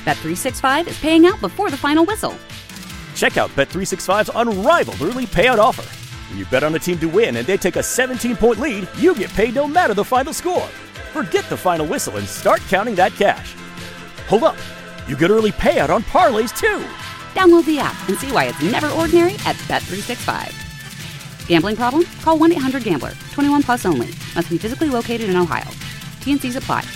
Bet365 is paying out before the final whistle. Check out Bet365's unrivaled early payout offer. When you bet on a team to win and they take a 17-point lead, you get paid no matter the final score. Forget the final whistle and start counting that cash. Hold up. You get early payout on parlays, too. Download the app and see why it's never ordinary at Bet365. Gambling problem? Call 1-800-GAMBLER. 21 plus only. Must be physically located in Ohio. T&Cs apply.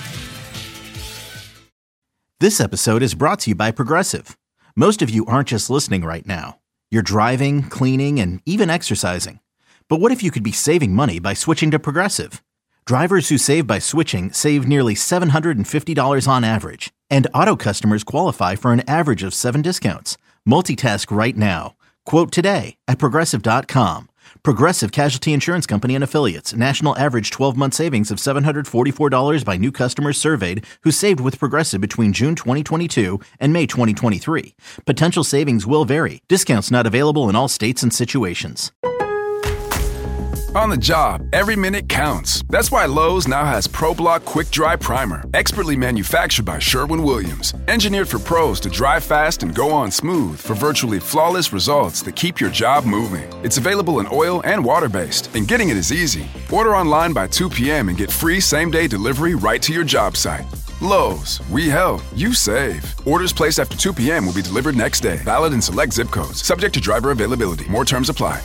This episode is brought to you by Progressive. Most of you aren't just listening right now. You're driving, cleaning, and even exercising. But what if you could be saving money by switching to Progressive? Drivers who save by switching save nearly $750 on average. And auto customers qualify for an average of 7 discounts. Multitask right now. Quote today at Progressive.com. Progressive Casualty Insurance Company and Affiliates. National average 12-month savings of $744 by new customers surveyed who saved with Progressive between June 2022 and May 2023. Potential savings will vary. Discounts not available in all states and situations. On the job, every minute counts. That's why Lowe's now has ProBlock Quick Dry Primer, expertly manufactured by Sherwin-Williams. Engineered for pros to dry fast and go on smooth for virtually flawless results that keep your job moving. It's available in oil and water-based, and getting it is easy. Order online by 2 p.m. and get free same-day delivery right to your job site. Lowe's, we help, you save. Orders placed after 2 p.m. will be delivered next day. Valid in select zip codes. Subject to driver availability. More terms apply.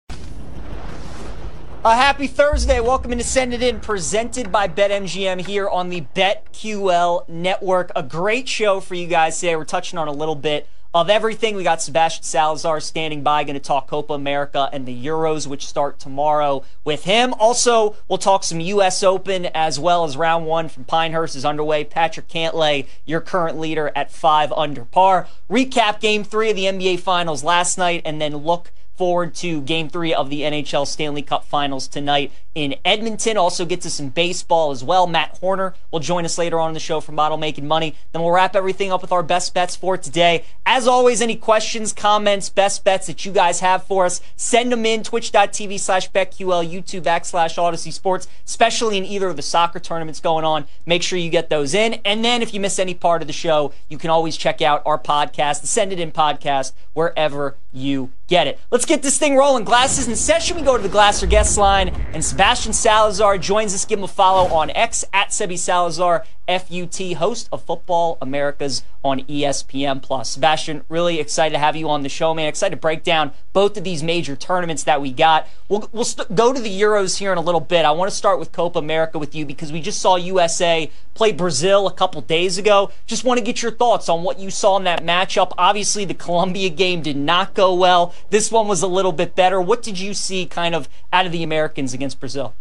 A happy Thursday. Welcome to Send It In, presented by BetMGM here on the BetQL network. A great show for you guys today. We're touching on a little bit of everything. We got Sebastian Salazar standing by, going to talk Copa America and the Euros, which start tomorrow with him. Also, we'll talk some U.S. Open as well as round one from Pinehurst is underway. Patrick Cantlay, your current leader at 5 under par. Recap Game 3 of the NBA Finals last night, and then look forward to Game 3 of the NHL Stanley Cup Finals tonight in Edmonton. Also get to some baseball as well. Matt Horner will join us later on in the show for Model Making Money. Then we'll wrap everything up with our best bets for today. As always, any questions, comments, best bets that you guys have for us, send them in. Twitch.tv/BetQL, YouTube /Odyssey Sports, especially in either of the soccer tournaments going on. Make sure you get those in. And then if you miss any part of the show, you can always check out our podcast, the Send It In podcast, wherever you get it. Let's get this thing rolling. Glasses in session. We go to the Glasser guest line, and Sebastian Salazar joins us. Give him a follow on X at Sebi Salazar, FUT, host of Football Americas on ESPN+. Sebastian, really excited to have you on the show, man. Excited to break down both of these major tournaments that we got. We'll go to the Euros here in a little bit. I want to start with Copa America with you because we just saw USA play Brazil a couple days ago. Just want to get your thoughts on what you saw in that matchup. Obviously, the Colombia game did not go well. This one was a little bit better. What did you see kind of out of the Americans against Brazil?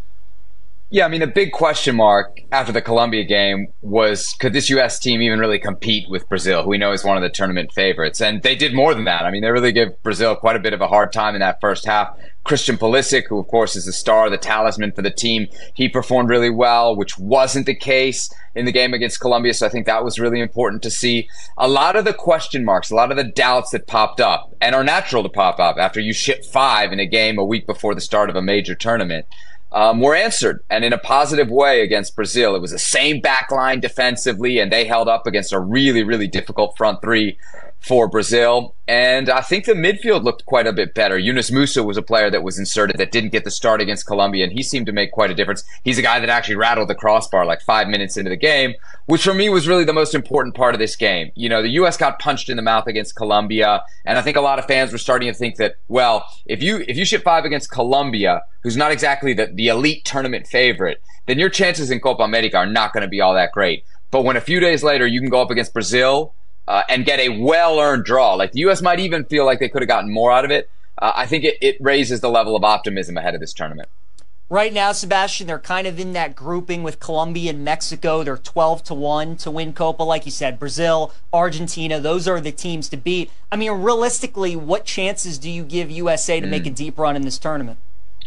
Yeah, I mean, the big question mark after the Colombia game was, could this U.S. team even really compete with Brazil, who we know is one of the tournament favorites? And they did more than that. I mean, they really gave Brazil quite a bit of a hard time in that first half. Christian Pulisic, who, of course, is the star, the talisman for the team, he performed really well, which wasn't the case in the game against Colombia. So I think that was really important to see. A lot of the question marks, a lot of the doubts that popped up, and are natural to pop up after you ship 5 in a game a week before the start of a major tournament, were answered, and in a positive way against Brazil. It was the same back line defensively, and they held up against a really, really difficult front three for Brazil. And I think the midfield looked quite a bit better. Yunus Musa was a player that was inserted that didn't get the start against Colombia, and he seemed to make quite a difference. He's a guy that actually rattled the crossbar like 5 minutes into the game, which for me was really the most important part of this game. You know, the U.S. got punched in the mouth against Colombia, and I think a lot of fans were starting to think that, well, if you ship 5 against Colombia, who's not exactly the elite tournament favorite, then your chances in Copa America are not going to be all that great. But when a few days later you can go up against Brazil and get a well-earned draw, like the U.S. might even feel like they could have gotten more out of it, I think it raises the level of optimism ahead of this tournament. Right now, Sebastian, they're kind of in that grouping with Colombia and Mexico. They're 12-1 to win Copa. Like you said, Brazil, Argentina, those are the teams to beat. I mean, realistically, what chances do you give USA to make a deep run in this tournament?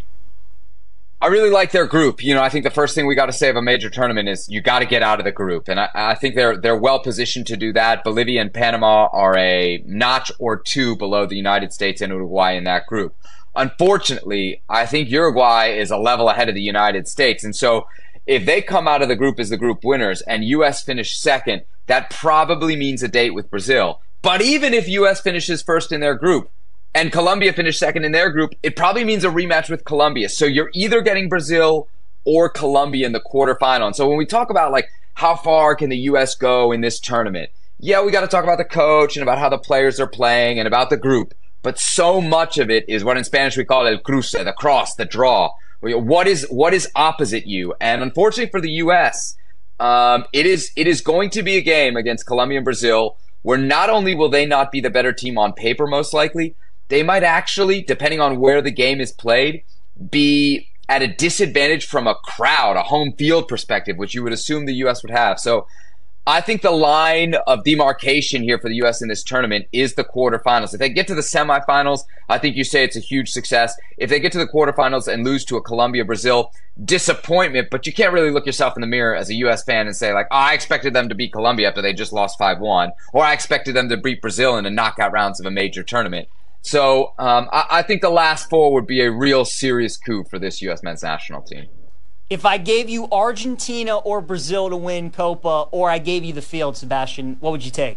I really like their group. You know, I think the first thing we got to say of a major tournament is you got to get out of the group. And I think they're well positioned to do that. Bolivia and Panama are a notch or two below the United States and Uruguay in that group. Unfortunately, I think Uruguay is a level ahead of the United States. And so if they come out of the group as the group winners and U.S. finish second, that probably means a date with Brazil. But even if U.S. finishes first in their group and Colombia finish second in their group, it probably means a rematch with Colombia. So you're either getting Brazil or Colombia in the quarterfinal. And so when we talk about like how far can the U.S. go in this tournament, yeah, we got to talk about the coach and about how the players are playing and about the group. But so much of it is what in Spanish we call el cruce, the cross, the draw. What is opposite you? And unfortunately for the U.S., it is going to be a game against Colombia and Brazil where not only will they not be the better team on paper, most likely, they might actually, depending on where the game is played, be at a disadvantage from a crowd, a home field perspective, which you would assume the U.S. would have. So I think the line of demarcation here for the U.S. in this tournament is the quarterfinals. If they get to the semifinals, I think you say it's a huge success. If they get to the quarterfinals and lose to a Colombia-Brazil, disappointment, but you can't really look yourself in the mirror as a U.S. fan and say, like, oh, I expected them to beat Colombia after they just lost 5-1, or I expected them to beat Brazil in the knockout rounds of a major tournament. So I think the last four would be a real serious coup for this U.S. men's national team. If I gave you Argentina or Brazil to win Copa, or I gave you the field, Sebastian, what would you take?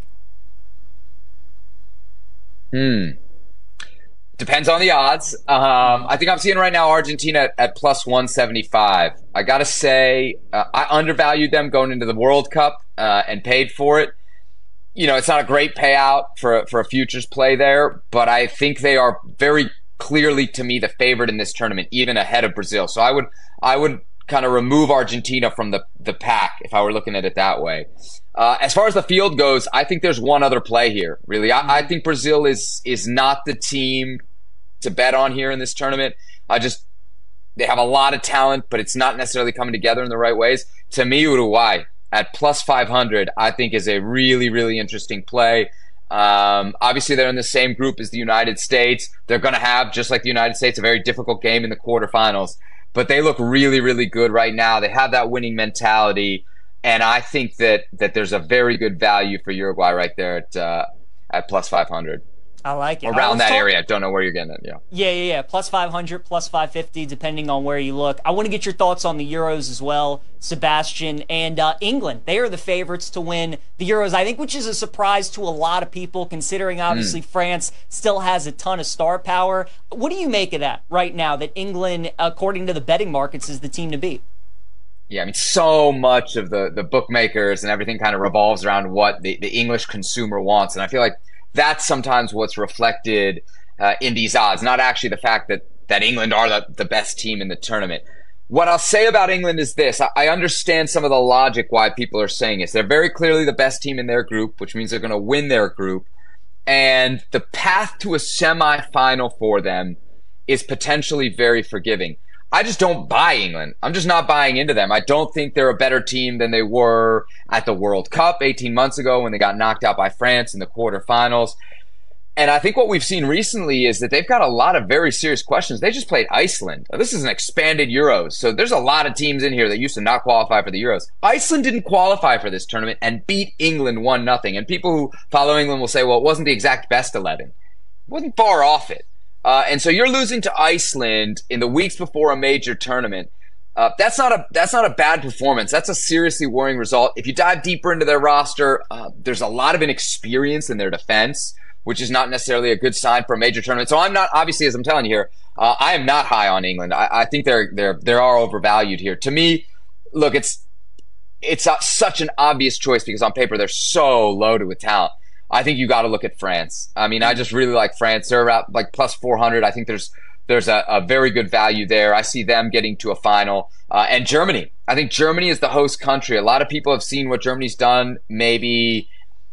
Depends on the odds. I think I'm seeing right now Argentina at plus 175. I got to say, I undervalued them going into the World Cup and paid for it. You know, it's not a great payout for a futures play there, but I think they are very clearly, to me, the favorite in this tournament, even ahead of Brazil. So I would kind of remove Argentina from the pack if I were looking at it that way. As far as the field goes, I think there's one other play here, really. I think Brazil is not the team to bet on here in this tournament. They have a lot of talent, but it's not necessarily coming together in the right ways. To me, Uruguay at plus 500, I think is a really, really interesting play. Obviously, they're in the same group as the United States. They're going to have, just like the United States, a very difficult game in the quarterfinals. But they look really, really good right now. They have that winning mentality. And I think that there's a very good value for Uruguay right there at plus 500. I like it. Around that area. I don't know where you're getting it. Yeah. Plus 500, plus 550, depending on where you look. I want to get your thoughts on the Euros as well, Sebastian. And England, they are the favorites to win the Euros, I think, which is a surprise to a lot of people, considering obviously France still has a ton of star power. What do you make of that right now, that England, according to the betting markets, is the team to beat? Yeah, I mean, so much of the bookmakers and everything kind of revolves around what the English consumer wants. And I feel like that's sometimes what's reflected in these odds, not actually the fact that England are the best team in the tournament. What I'll say about England is this. I understand some of the logic why people are saying this. They're very clearly the best team in their group, which means they're going to win their group. And the path to a semifinal for them is potentially very forgiving. I just don't buy England. I'm just not buying into them. I don't think they're a better team than they were at the World Cup 18 months ago when they got knocked out by France in the quarterfinals. And I think what we've seen recently is that they've got a lot of very serious questions. They just played Iceland. Now, this is an expanded Euros, so there's a lot of teams in here that used to not qualify for the Euros. Iceland didn't qualify for this tournament and beat England 1-0. And people who follow England will say, well, it wasn't the exact best 11. It wasn't far off it. And so you're losing to Iceland in the weeks before a major tournament. That's not a bad performance. That's a seriously worrying result. If you dive deeper into their roster, there's a lot of inexperience in their defense, which is not necessarily a good sign for a major tournament. So I'm not, obviously, as I'm telling you here, I am not high on England. I think they are overvalued here. To me, look, it's such an obvious choice because on paper they're so loaded with talent. I think you got to look at France. I mean, I just really like France. They're about like plus 400. I think there's a very good value there. I see them getting to a final. And Germany. I think Germany is the host country. A lot of people have seen what Germany's done maybe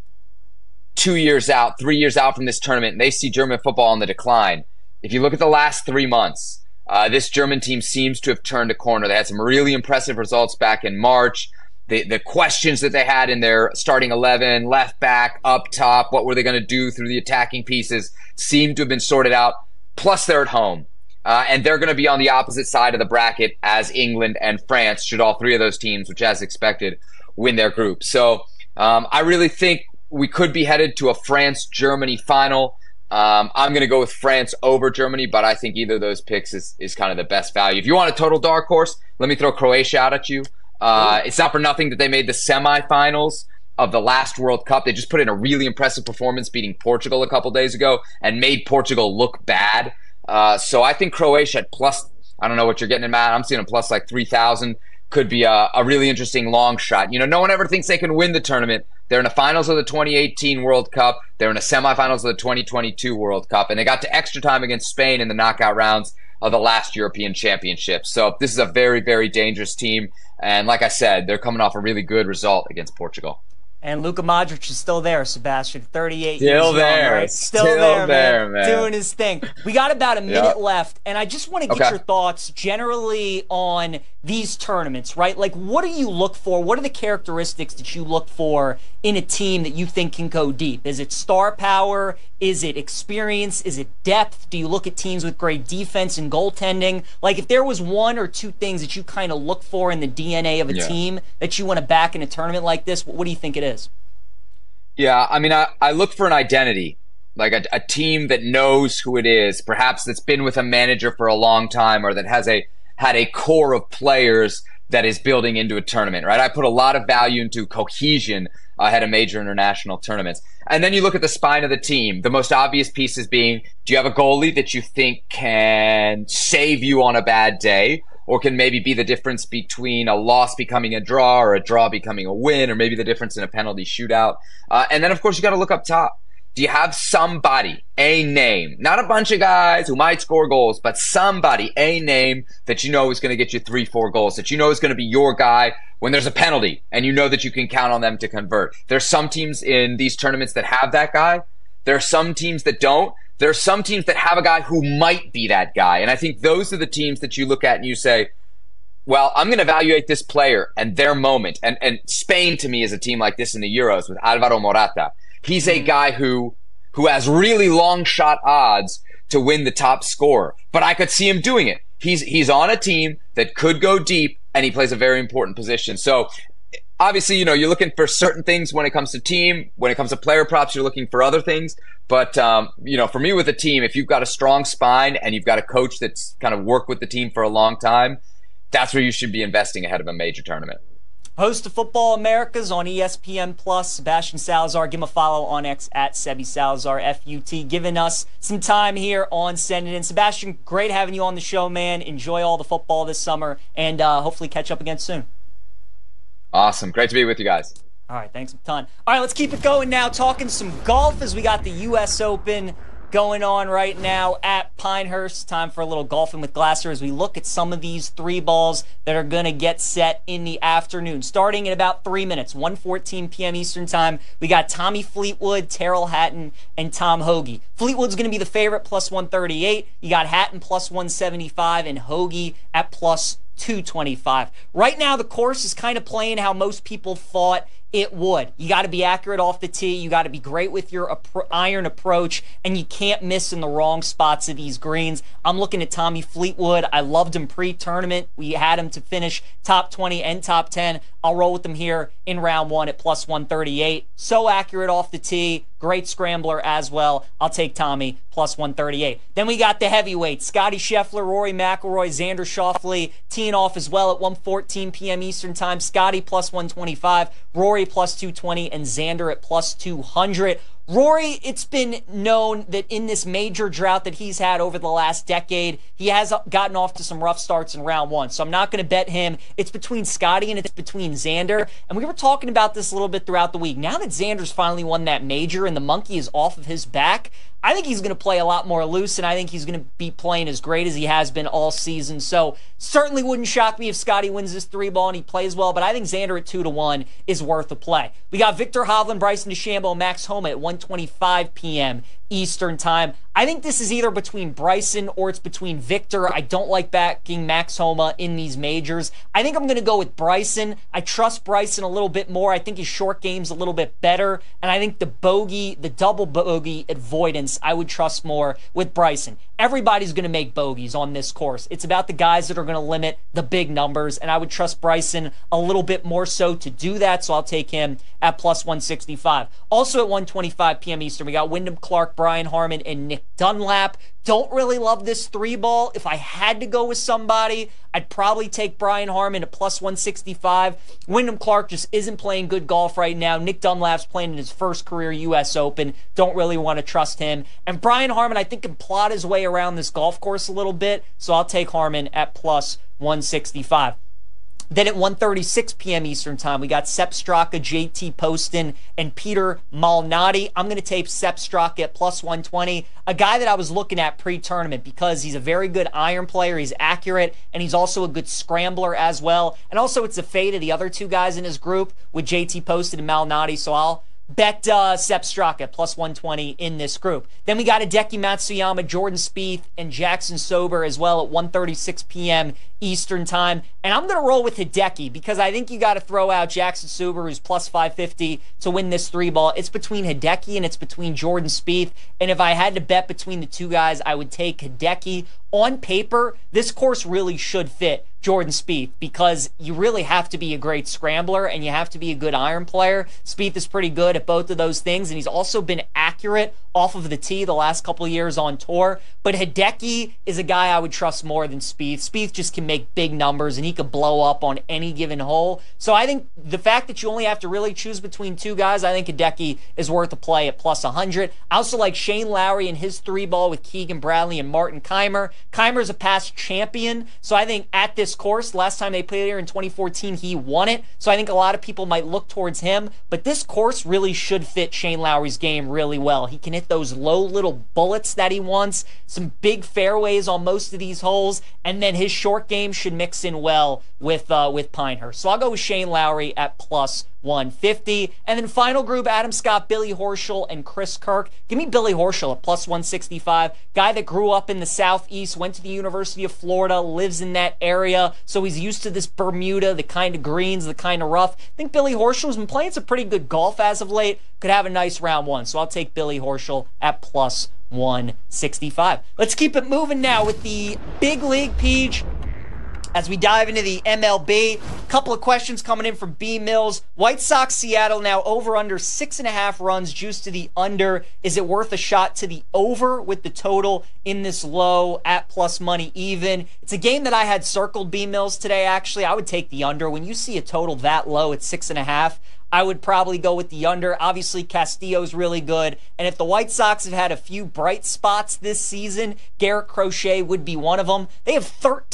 2 years out, 3 years out from this tournament, and they see German football on the decline. If you look at the last 3 months, this German team seems to have turned a corner. They had some really impressive results back in March. The questions that they had in their starting 11, left back, up top, what were they going to do through the attacking pieces, seem to have been sorted out. Plus, they're at home. And they're going to be on the opposite side of the bracket as England and France, should all three of those teams, which as expected, win their group. So I really think we could be headed to a France-Germany final. I'm going to go with France over Germany, but I think either of those picks is kind of the best value. If you want a total dark horse, let me throw Croatia out at you. It's not for nothing that they made the semifinals of the last World Cup. They just put in a really impressive performance, beating Portugal a couple days ago, and made Portugal look bad. So I think Croatia at plus, I don't know what you're getting in, Matt. I'm seeing a plus like 3,000. Could be a really interesting long shot. No one ever thinks they can win the tournament. They're in the finals of the 2018 World Cup. They're in the semifinals of the 2022 World Cup. And they got to extra time against Spain in the knockout rounds of the last European Championship. So this is a very, very dangerous team. And like I said, they're coming off a really good result against Portugal. And Luka Modric is still there, Sebastian. 38 still years there. young, right? Still there, man. Doing his thing. We got about a minute left, and I just want to get your thoughts generally on these tournaments, right? Like, what do you look for? What are the characteristics that you look for in a team that you think can go deep? Is it star power? Is it experience? Is it depth? Do you look at teams with great defense and goaltending? Like, if there was one or two things that you kind of look for in the DNA of a team that you want to back in a tournament like this, what do you think it is? Yeah, I mean, I look for an identity, like a team that knows who it is, perhaps that's been with a manager for a long time, or that had a core of players that is building into a tournament, right? I put a lot of value into cohesion ahead of major international tournaments. And then you look at the spine of the team. The most obvious pieces being, do you have a goalie that you think can save you on a bad day, or can maybe be the difference between a loss becoming a draw or a draw becoming a win, or maybe the difference in a penalty shootout? And then, of course, you got to look up top. Do you have somebody, a name, not a bunch of guys who might score goals, but somebody, a name that you know is going to get you 3-4 goals, that you know is going to be your guy when there's a penalty, and you know that you can count on them to convert? There's some teams in these tournaments that have that guy. There are some teams that don't. There are some teams that have a guy who might be that guy. And I think those are the teams that you look at and you say, well, I'm going to evaluate this player and their moment. And Spain, to me, is a team like this in the Euros with Alvaro Morata. He's a guy who has really long shot odds to win the top scorer, but I could see him doing it. He's on a team that could go deep, and he plays a very important position. So obviously, you're looking for certain things when it comes to team. When it comes to player props, you're looking for other things. But, for me with a team, if you've got a strong spine and you've got a coach that's kind of worked with the team for a long time, that's where you should be investing ahead of a major tournament. Host of Football Americas on ESPN+, Sebastian Salazar. Give him a follow on X at Sebi Salazar, FUT, giving us some time here on Send It In. Sebastian, great having you on the show, man. Enjoy all the football this summer, and hopefully catch up again soon. Awesome. Great to be with you guys. All right, thanks a ton. All right, let's keep it going now, talking some golf as we got the U.S. Open going on right now at Pinehurst. Time for a little golfing with Glasser as we look at some of these three balls that are going to get set in the afternoon. Starting in about 3 minutes, 1:14 p.m. Eastern Time, we got Tommy Fleetwood, Terrell Hatton, and Tom Hoge. Fleetwood's going to be the favorite, plus 138. You got Hatton plus 175 and Hoge at plus 225. Right now, the course is kind of playing how most people thought it would. You got to be accurate off the tee. You got to be great with your iron approach, and you can't miss in the wrong spots of these greens. I'm looking at Tommy Fleetwood. I loved him pre-tournament. We had him to finish top 20 and top 10. I'll roll with him here in round one at plus 138. So accurate off the tee. Great scrambler as well. I'll take Tommy plus 138. Then we got the heavyweights. Scotty Scheffler, Rory McIlroy, Xander Schauffele teeing off as well at 1:14 p.m. Eastern Time. Scotty plus 125, Rory plus 220, and Xander at plus 200. Rory, it's been known that in this major drought that he's had over the last decade, he has gotten off to some rough starts in round one. So I'm not going to bet him. It's between Scotty and it's between Xander. And we were talking about this a little bit throughout the week. Now that Xander's finally won that major and the monkey is off of his back, I think he's going to play a lot more loose, and I think he's going to be playing as great as he has been all season. So certainly wouldn't shock me if Scotty wins this three ball and he plays well, but I think Xander at 2-1 is worth a play. We got Victor Hovland, Bryson DeChambeau, Max Homa at 1:25 p.m. Eastern Time. I think this is either between Bryson or it's between Victor. I don't like backing Max Homa in these majors. I think I'm going to go with Bryson. I trust Bryson a little bit more. I think his short game's a little bit better, and I think the double bogey avoidance, I would trust more with Bryson. Everybody's going to make bogeys on this course. It's about the guys that are going to limit the big numbers, and I would trust Bryson a little bit more so to do that, so I'll take him at plus 165. Also at 1:25 p.m. Eastern, we got Wyndham Clark, Brian Harman, and Nick Dunlap. Don't really love this 3-ball. If I had to go with somebody, I'd probably take Brian Harman at plus 165. Wyndham Clark just isn't playing good golf right now. Nick Dunlap's playing in his first career U.S. Open. Don't really want to trust him. And Brian Harman, I think, can plot his way around this golf course a little bit, so I'll take Harman at plus 165. Then at 1:36 p.m. Eastern Time, we got Sepp Straka, JT Poston, and Peter Malnati. I'm going to take Sepp Straka at plus 120, a guy that I was looking at pre-tournament because he's a very good iron player, he's accurate, and he's also a good scrambler as well. And also it's a fade of the other two guys in his group with JT Poston and Malnati, so I'll bet Sepp Straka at plus 120 in this group. Then we got Hideki Matsuyama, Jordan Spieth, and Jackson Sober as well at 1:36 p.m. Eastern Time. And I'm going to roll with Hideki because I think you got to throw out Jackson Sober, who's plus 550 to win this 3-ball. It's between Hideki and it's between Jordan Spieth. And if I had to bet between the two guys, I would take Hideki. On paper, this course really should fit Jordan Spieth because you really have to be a great scrambler and you have to be a good iron player. Spieth is pretty good at both of those things, and he's also been accurate off of the tee the last couple of years on tour. But Hideki is a guy I would trust more than Spieth. Spieth just can make big numbers and he could blow up on any given hole. So I think the fact that you only have to really choose between two guys, I think Hideki is worth a play at plus 100. I also like Shane Lowry and his 3-ball with Keegan Bradley and Martin Kaymer. Kaymer's a past champion, so I think at this course, last time they played here in 2014, he won it. So I think a lot of people might look towards him, but this course really should fit Shane Lowry's game really well. He can hit those low little bullets that he wants, some big fairways on most of these holes, and then his short game should mix in well with Pinehurst. So I'll go with Shane Lowry at plus 150. And then final group, Adam Scott, Billy Horschel, and Chris Kirk. Give me Billy Horschel at plus 165. Guy that grew up in the Southeast, went to the University of Florida, lives in that area, so he's used to this Bermuda, the kind of greens, the kind of rough. I think Billy Horschel's been playing some pretty good golf as of late. Could have a nice round one, so I'll take Billy Horschel at plus 165. Let's keep it moving now with the Big League Peach. As we dive into the MLB, a couple of questions coming in from B. Mills. White Sox Seattle now over under 6.5 runs, juiced to the under. Is it worth a shot to the over with the total in this low at plus money even? It's a game that I had circled, B. Mills, today actually. I would take the under. When you see a total that low at 6.5, I would probably go with the under. Obviously, Castillo's really good. And if the White Sox have had a few bright spots this season, Garrett Crochet would be one of them. They have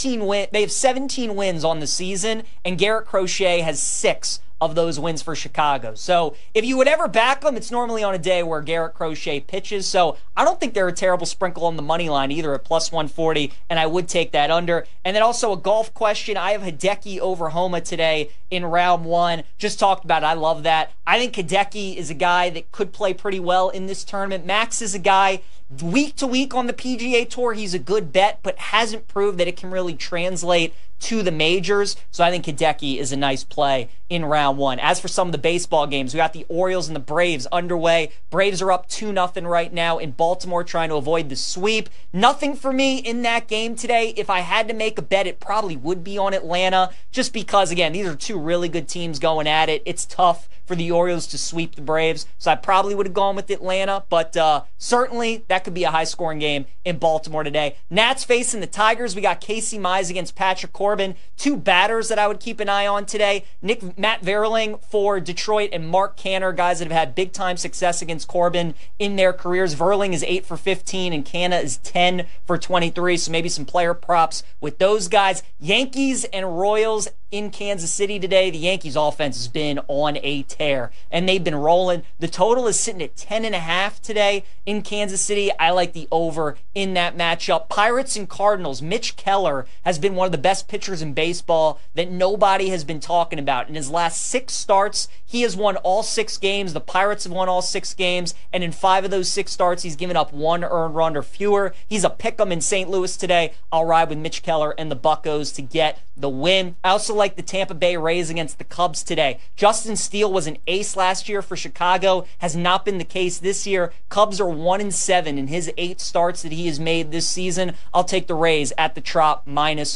17 wins on the season, and Garrett Crochet has 6 of those wins for Chicago. So if you would ever back them, it's normally on a day where Garrett Crochet pitches. So I don't think they're a terrible sprinkle on the money line either at plus 140, and I would take that under. And then also a golf question. I have Hideki over Homa today in round 1. Just talked about it. I love that. I think Hideki is a guy that could play pretty well in this tournament. Max is a guy week to week on the PGA Tour. He's a good bet, but hasn't proved that it can really translate to the majors. So I think Hideki is a nice play in round 1. As for some of the baseball games, we got the Orioles and the Braves underway. Braves are up 2-0 right now in Baltimore, trying to avoid the sweep. Nothing for me in that game today. If I had to make a bet, it probably would be on Atlanta, just because, again, these are two really good teams going at it. It's tough for the Orioles to sweep the Braves, so I probably would have gone with Atlanta, but certainly that could be a high-scoring game in Baltimore today. Nats facing the Tigers. We got Casey Mize against Patrick Corbin. Two batters that I would keep an eye on today. Matt Vierling for Detroit and Mark Canner, guys that have had big-time success against Corbin in their careers. Vierling is 8 for 15 and Canna is 10 for 23, so maybe some player props with those guys. Yankees and Royals in Kansas City today. The Yankees offense has been on a tear, and they've been rolling. The total is sitting at 10.5 today in Kansas City. I like the over in that matchup. Pirates and Cardinals. Mitch Keller has been one of the best pitchers in baseball that nobody has been talking about. In his last 6 starts, he has won all 6 games. The Pirates have won all 6 games, and in 5 of those 6 starts, he's given up 1 earned run or fewer. He's a pick'em in St. Louis today. I'll ride with Mitch Keller and the Buccos to get the win. I also like the Tampa Bay Rays against the Cubs today. Justin Steele was an ace last year for Chicago, has not been the case this year. Cubs are 1-7 in his 8 starts that he has made this season. I'll take the Rays at the Trop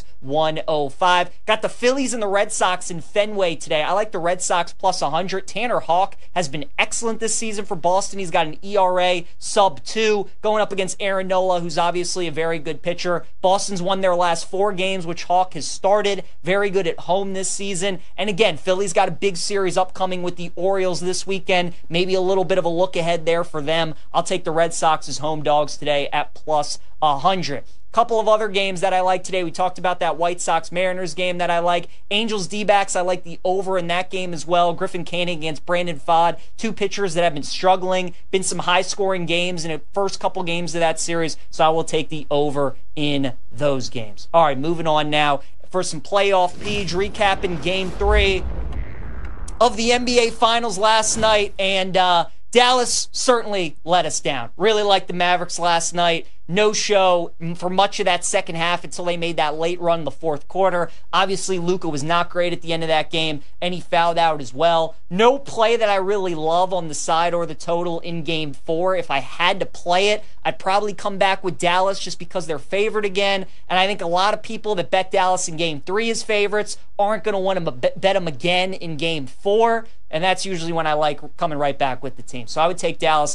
-105. Got the Phillies and the Red Sox in Fenway today. I like the Red Sox +100. Tanner Houck has been excellent this season for Boston. He's got an ERA sub-2 going up against Aaron Nola, who's obviously a very good pitcher. Boston's won their last 4 games, which Houck has started. Very good at home this season. And again, Philly's got a big series upcoming with the Orioles this weekend. Maybe a little bit of a look ahead there for them. I'll take the Red Sox as home dogs today at +100. Couple of other games that I like today. We talked about that White Sox-Mariners game that I like. Angels D-backs, I like the over in that game as well. Griffin Canning against Brandon Pfaadt. 2 pitchers that have been struggling. Been some high-scoring games in the first couple games of that series, so I will take the over in those games. All right, moving on now for some playoff page. Recapping Game 3 of the NBA Finals last night, and Dallas certainly let us down. Really liked the Mavericks last night. No show for much of that second half until they made that late run in the fourth quarter. Obviously, Luka was not great at the end of that game, and he fouled out as well. No play that I really love on the side or the total in Game 4. If I had to play it, I'd probably come back with Dallas just because they're favored again, and I think a lot of people that bet Dallas in Game 3 as favorites aren't going to want to bet them again in Game 4, and that's usually when I like coming right back with the team. So I would take Dallas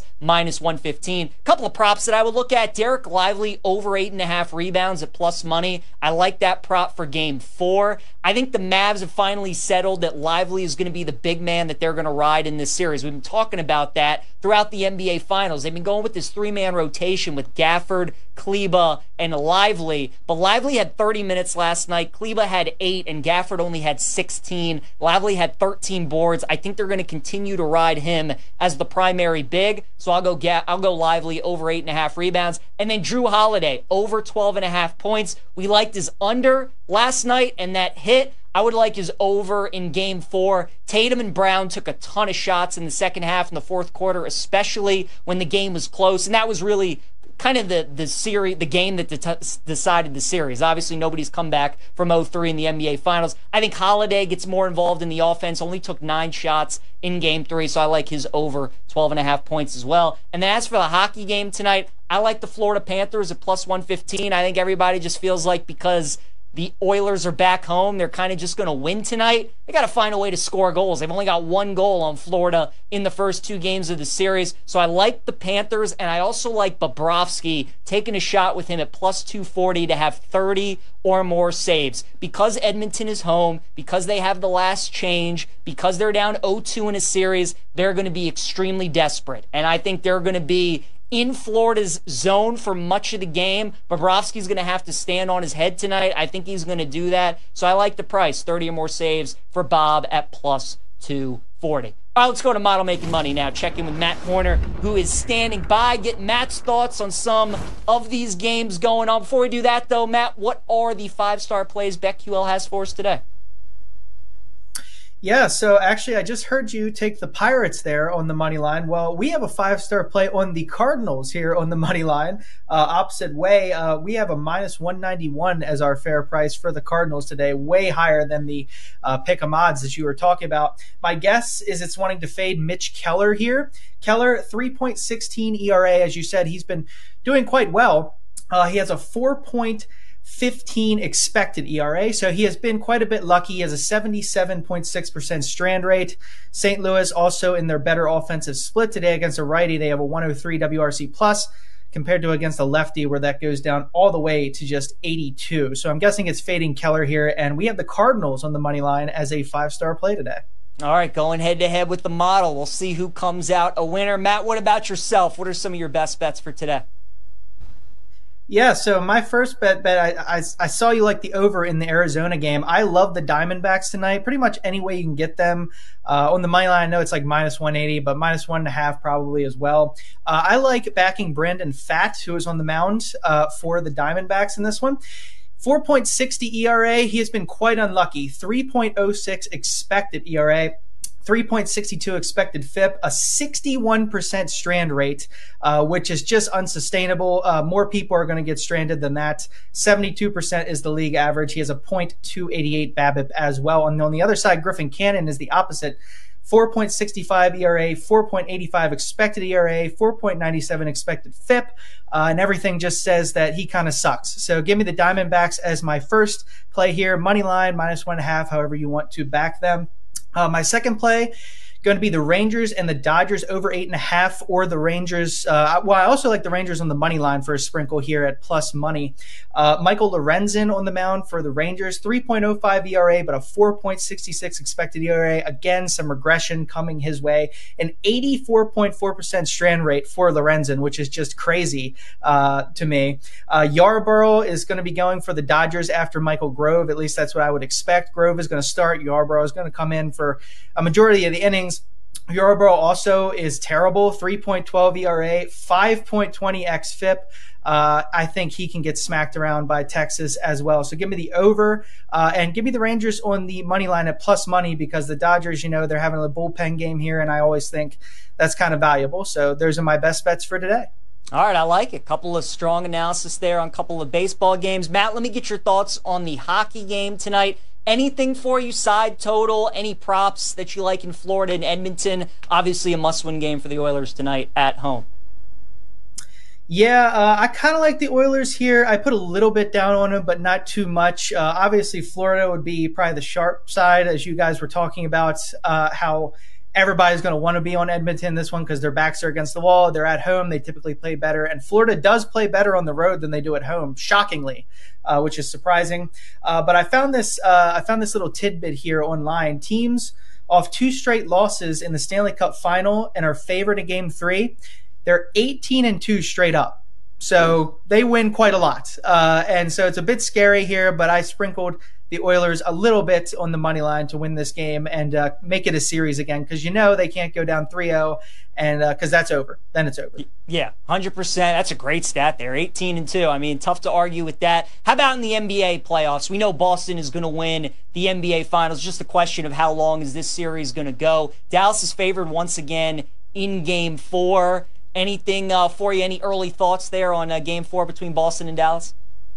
-115. Couple of props that I would look at. Derek Lively over 8.5 rebounds at plus money. I like that prop for Game 4. I think the Mavs have finally settled that Lively is going to be the big man that they're going to ride in this series. We've been talking about that throughout the NBA Finals. They've been going with this 3-man rotation with Gafford, Kleber, and Lively. But Lively had 30 minutes last night. Kleber had 8, and Gafford only had 16. Lively had 13 boards. I think they're going to continue to ride him as the primary big. So I'll go Lively over 8.5 rebounds. And then Drew Holiday over 12.5 points. We liked his under last night, and that hit. I would like his over in Game 4. Tatum and Brown took a ton of shots in the second half in the fourth quarter, especially when the game was close. And that was really kind of the game that decided the series. Obviously, nobody's come back from 0-3 in the NBA Finals. I think Holiday gets more involved in the offense, only took 9 shots in Game 3, so I like his over 12.5 points as well. And then as for the hockey game tonight, I like the Florida Panthers at +115. I think everybody just feels like because the Oilers are back home, they're kind of just going to win tonight. They got to find a way to score goals. They've only got 1 goal on Florida in the first 2 games of the series. So I like the Panthers, and I also like Bobrovsky taking a shot with him at +240 to have 30 or more saves. Because Edmonton is home, because they have the last change, because they're down 0-2 in a series, they're going to be extremely desperate. And I think they're going to be in Florida's zone for much of the game. Bobrovsky's going to have to stand on his head tonight. I think he's going to do that. So I like the price, 30 or more saves for Bob at +240. All right, let's go to Model Making Money now. Check in with Matt Horner, who is standing by. Get Matt's thoughts on some of these games going on. Before we do that, though, Matt, what are the 5-star plays BetQL has for us today? Yeah, so actually I just heard you take the Pirates there on the money line. Well, we have a 5-star play on the Cardinals here on the money line. Opposite way, we have a -191 as our fair price for the Cardinals today, way higher than the pick'em odds that you were talking about. My guess is it's wanting to fade Mitch Keller here. Keller, 3.16 ERA. As you said, he's been doing quite well. He has a 4.15 expected ERA, so he has been quite a bit lucky. He has a 77.6% strand rate. St. Louis also in their better offensive split today against a righty. They have a 103 WRC plus compared to against a lefty where that goes down all the way to just 82. So I'm guessing it's fading Keller here, and we have the Cardinals on the money line as a 5-star play today. All right, going head-to-head with the model. We'll see who comes out a winner. Matt, what about yourself? What are some of your best bets for today? Yeah, so my first bet, I saw you like the over in the Arizona game. I love the Diamondbacks tonight. Pretty much any way you can get them. On the money line, I know it's like -180, but -1.5 probably as well. I like backing Brandon Pfaadt, who is on the mound for the Diamondbacks in this one. 4.60 ERA. He has been quite unlucky. 3.06 expected ERA. 3.62 expected FIP, a 61% strand rate, which is just unsustainable. More people are going to get stranded than that. 72% is the league average. He has a .288 BABIP as well. And on the other side, Griffin Cannon is the opposite. 4.65 ERA, 4.85 expected ERA, 4.97 expected FIP, and everything just says that he kind of sucks. So give me the Diamondbacks as my first play here. Money line, -1.5, however you want to back them. My second play, going to be the Rangers and the Dodgers over 8.5, or the Rangers. I also like the Rangers on the money line for a sprinkle here at plus money. Michael Lorenzen on the mound for the Rangers, 3.05 ERA, but a 4.66 expected ERA. Again, some regression coming his way. An 84.4% strand rate for Lorenzen, which is just crazy to me. Yarborough is going to be going for the Dodgers after Michael Grove. At least that's what I would expect. Grove is going to start. Yarborough is going to come in for a majority of the innings. Yarborough also is terrible, 3.12 ERA, 5.20 xFIP. I think he can get smacked around by Texas as well. So give me the over and give me the Rangers on the money line at plus money, because the Dodgers, they're having a bullpen game here, and I always think that's kind of valuable. So those are my best bets for today. All right, I like it. Couple of strong analysis there on a couple of baseball games. Matt, let me get your thoughts on the hockey game tonight. Anything for you, side total, any props that you like in Florida and Edmonton? Obviously a must-win game for the Oilers tonight at home. Yeah, I kind of like the Oilers here. I put a little bit down on them, but not too much. Obviously, Florida would be probably the sharp side, as you guys were talking about, how everybody's going to want to be on Edmonton this one because their backs are against the wall. They're at home. They typically play better. And Florida does play better on the road than they do at home, shockingly, which is surprising. But I found this little tidbit here online. Teams off 2 straight losses in the Stanley Cup final and are favored in Game 3. They're 18-2 straight up. So they win quite a lot. And so it's a bit scary here, but I sprinkled the Oilers a little bit on the money line to win this game and make it a series again, because they can't go down 3-0, and because that's over. Then it's over. Yeah, 100%. That's a great stat there, 18-2. I mean, tough to argue with that. How about in the NBA playoffs? We know Boston is going to win the NBA Finals. Just a question of how long is this series going to go. Dallas is favored once again in Game 4. Anything for you? Any early thoughts there on Game 4 between Boston and Dallas?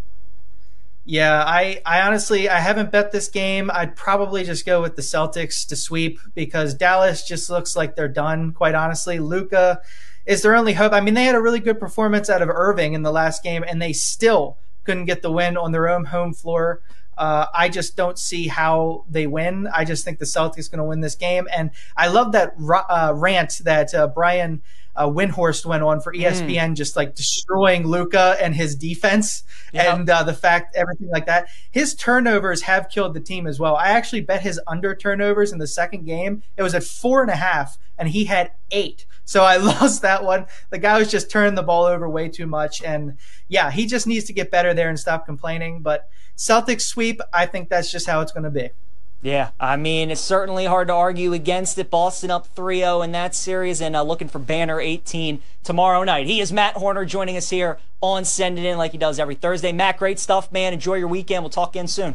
Yeah, I honestly, I haven't bet this game. I'd probably just go with the Celtics to sweep, because Dallas just looks like they're done, quite honestly. Luka is their only hope. I mean, they had a really good performance out of Irving in the last game, and they still couldn't get the win on their own home floor. I just don't see how they win. I just think the Celtics are going to win this game. And I love that rant that Brian Windhorst went on for ESPN, just like destroying Luka and his defense, and the fact, everything like that. His turnovers have killed the team as well. I actually bet his under turnovers in the second game. It was at 4.5, and he had 8. So I lost that one. The guy was just turning the ball over way too much. And yeah, he just needs to get better there and stop complaining. But Celtics sweep, I think that's just how it's going to be. Yeah, I mean, it's certainly hard to argue against it. Boston up 3-0 in that series, and looking for Banner 18 tomorrow night. He is Matt Horner joining us here on Send It In like he does every Thursday. Matt, great stuff, man. Enjoy your weekend. We'll talk again soon.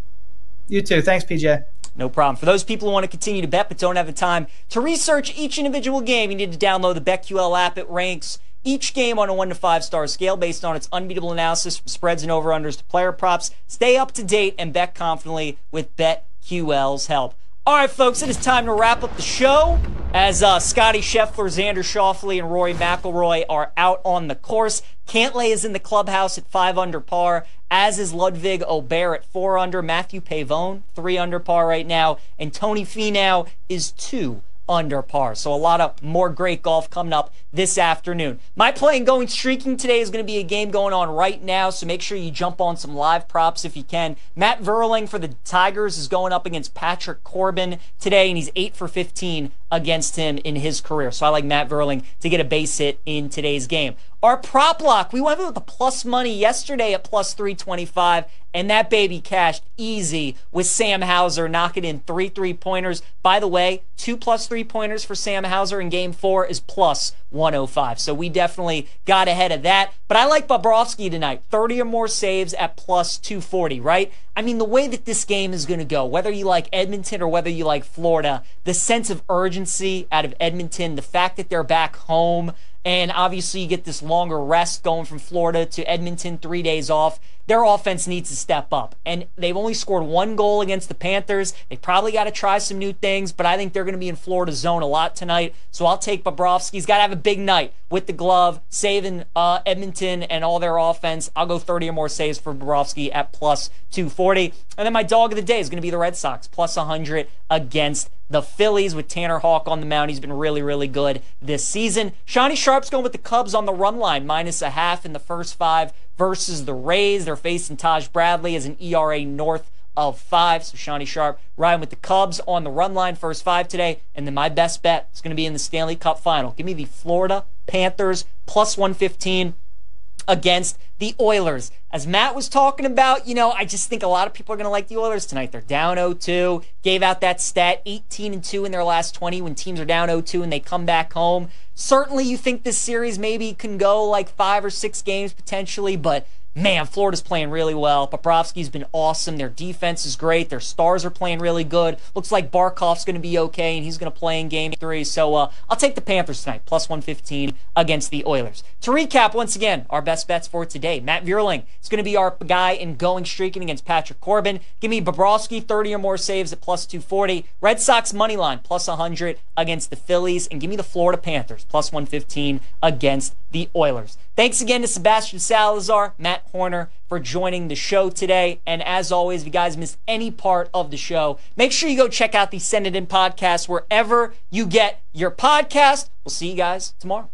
You too. Thanks, PJ. No problem. For those people who want to continue to bet but don't have the time to research each individual game, you need to download the BetQL app. It ranks each game on a 1 to 5 star scale based on its unbeatable analysis from spreads and over-unders to player props. Stay up to date and bet confidently with BetQL's help. All right, folks, it is time to wrap up the show as Scotty Scheffler, Xander Schauffele, and Rory McIlroy are out on the course. Cantlay is in the clubhouse at 5 under par, as is Ludwig Aubert at 4 under. Matthew Pavone, 3 under par right now, and Tony Finau is 2 under par. So a lot of more great golf coming up this afternoon. My play and going streaking today is going to be a game going on right now, so make sure you jump on some live props if you can. Matt Verling for the Tigers is going up against Patrick Corbin today, and he's 8 for 15 against him in his career. So I like Matt Verling to get a base hit in today's game. Our prop lock, we went with the plus money yesterday at plus 325, and that baby cashed easy with Sam Hauser knocking in 3 3-pointers. By the way, 2 plus 3-pointers for Sam Hauser in Game 4 is plus 105. So we definitely got ahead of that. But I like Bobrovsky tonight. 30 or more saves at plus 240, right? I mean, the way that this game is going to go, whether you like Edmonton or whether you like Florida, the sense of urgency out of Edmonton, the fact that they're back home, and obviously you get this longer rest going from Florida to Edmonton, 3 days off. Their offense needs to step up. And they've only scored 1 goal against the Panthers. They probably got to try some new things, but I think they're going to be in Florida's zone a lot tonight. So I'll take Bobrovsky. He's got to have a big night with the glove, saving Edmonton and all their offense. I'll go 30 or more saves for Bobrovsky at plus 240. And then my dog of the day is going to be the Red Sox, plus 100 against the Phillies with Tanner Houck on the mound. He's been really, really good this season. Shawnee Sharp's going with the Cubs on the run line, -0.5 in the first 5 versus the Rays. They're facing Taj Bradley as an ERA north of 5. So Shawnee Sharp riding with the Cubs on the run line, first 5 today. And then my best bet is going to be in the Stanley Cup final. Give me the Florida Panthers plus 115 against the Oilers. As Matt was talking about, I just think a lot of people are going to like the Oilers tonight. They're down 0-2. Gave out that stat, 18-2 in their last 20 when teams are down 0-2 and they come back home. Certainly you think this series maybe can go like 5 or 6 games potentially, but man, Florida's playing really well. Bobrovsky's been awesome. Their defense is great. Their stars are playing really good. Looks like Barkov's going to be okay, and he's going to play in Game 3. So I'll take the Panthers tonight, plus 115 against the Oilers. To recap, once again, our best bets for today. Matt Vierling is going to be our guy in going streaking against Patrick Corbin. Give me Bobrovsky, 30 or more saves at plus 240. Red Sox money line, plus 100 against the Phillies. And give me the Florida Panthers, plus 115 against the Oilers. Thanks again to Sebastian Salazar, Matt Horner, for joining the show today. And as always, if you guys missed any part of the show, make sure you go check out the Send It In podcast wherever you get your podcast. We'll see you guys tomorrow.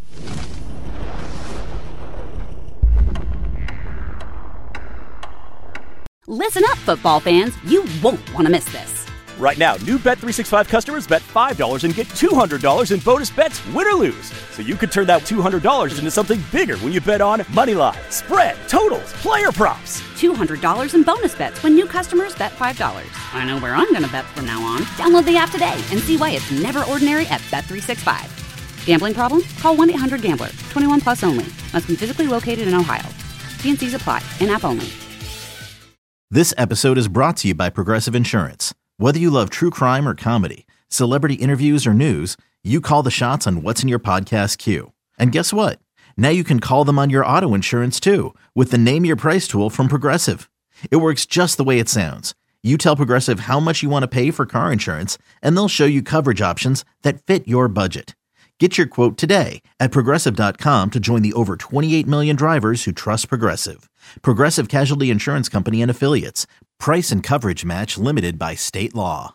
Listen up, football fans. You won't want to miss this. Right now, new Bet365 customers bet $5 and get $200 in bonus bets, win or lose. So you could turn that $200 into something bigger when you bet on moneyline, spread, totals, player props. $200 in bonus bets when new customers bet $5. I know where I'm going to bet from now on. Download the app today and see why it's never ordinary at Bet365. Gambling problem? Call 1-800-GAMBLER. 21 plus only. Must be physically located in Ohio. T&Cs apply. In-app only. This episode is brought to you by Progressive Insurance. Whether you love true crime or comedy, celebrity interviews or news, you call the shots on what's in your podcast queue. And guess what? Now you can call them on your auto insurance too with the Name Your Price tool from Progressive. It works just the way it sounds. You tell Progressive how much you want to pay for car insurance, and they'll show you coverage options that fit your budget. Get your quote today at Progressive.com to join the over 28 million drivers who trust Progressive. Progressive Casualty Insurance Company and Affiliates. Price and coverage match limited by state law.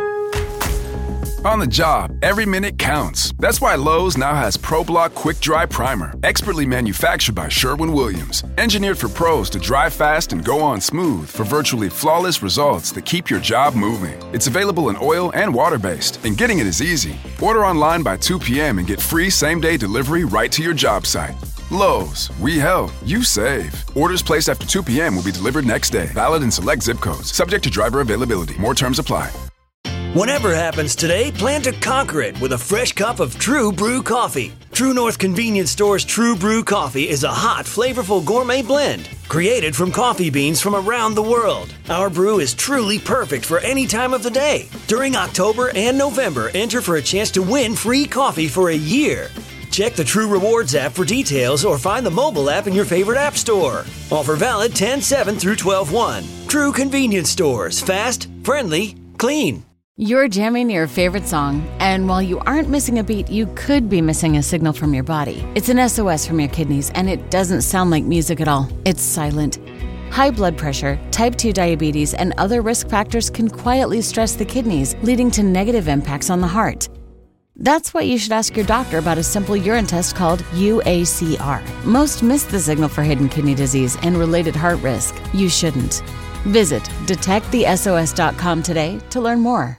On the job, every minute counts. That's why Lowe's now has ProBlock Quick Dry Primer, expertly manufactured by Sherwin-Williams. Engineered for pros to dry fast and go on smooth for virtually flawless results that keep your job moving. It's available in oil and water-based, and getting it is easy. Order online by 2 p.m. and get free same-day delivery right to your job site. Lowe's, we help, you save. Orders placed after 2 p.m. will be delivered next day. Valid in select zip codes. Subject to driver availability. More terms apply. Whatever happens today, plan to conquer it with a fresh cup of True Brew coffee. True North Convenience Store's True Brew coffee is a hot, flavorful gourmet blend created from coffee beans from around the world. Our brew is truly perfect for any time of the day. During October and November, enter for a chance to win free coffee for a year. Check the True Rewards app for details or find the mobile app in your favorite app store. Offer valid 10/7 through 12/1. True Convenience Stores. Fast, friendly, clean. You're jamming your favorite song, and while you aren't missing a beat, you could be missing a signal from your body. It's an SOS from your kidneys, and it doesn't sound like music at all. It's silent. High blood pressure, type 2 diabetes, and other risk factors can quietly stress the kidneys, leading to negative impacts on the heart. That's why you should ask your doctor about a simple urine test called UACR. Most miss the signal for hidden kidney disease and related heart risk. You shouldn't. Visit detectthesos.com today to learn more.